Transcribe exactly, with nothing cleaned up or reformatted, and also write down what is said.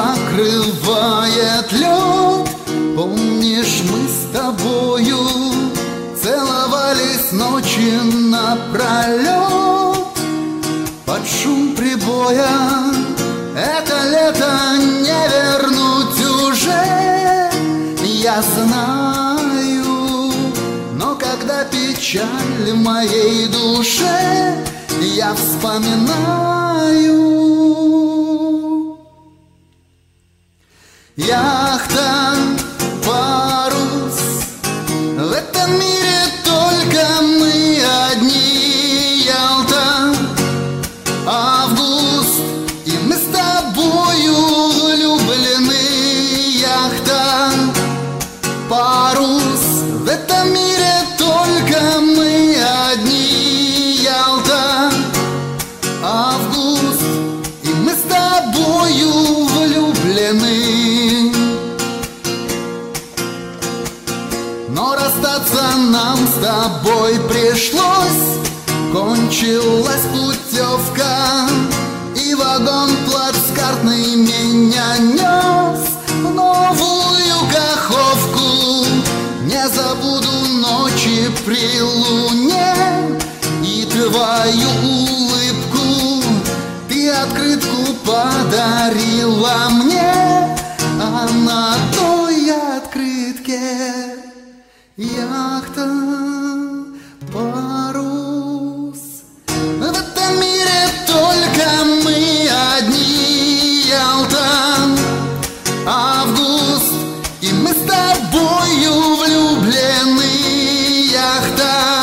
покрывает лед. Помнишь, мы с тобою целовались ночи напролет под шум прибоя. Это лето не вернуть уже, я знаю. Но когда печаль в моей душе, я вспоминаю. Яхта, парус, в этом мире только мы одни. Ялта, август, и мы с тобою влюблены. Яхта, парус, в этом мире только мы одни. Ялта, август, и мы с тобою влюблены. Но расстаться нам с тобой пришлось. Кончилась путевка, и вагон плацкартный меня нес в новую Каховку. Не забуду ночи при луне и твою улыбку. Ты открытку подарила мне, а на той открытке яхта, парус. В этом мире только мы одни. Ялта, август, и мы с тобою влюблены. Яхта,